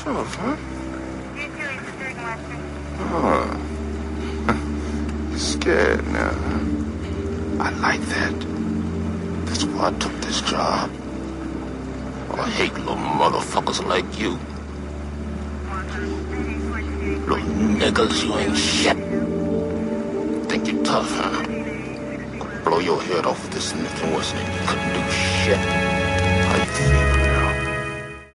Tough, huh? Oh. You're scared now, huh? I like that. That's why I took this job. I hate little motherfuckers like you. Little niggas, you ain't shit. Think you're tough, huh? Could blow your head off with this Smith & Wesson and you couldn't do shit. How you feel?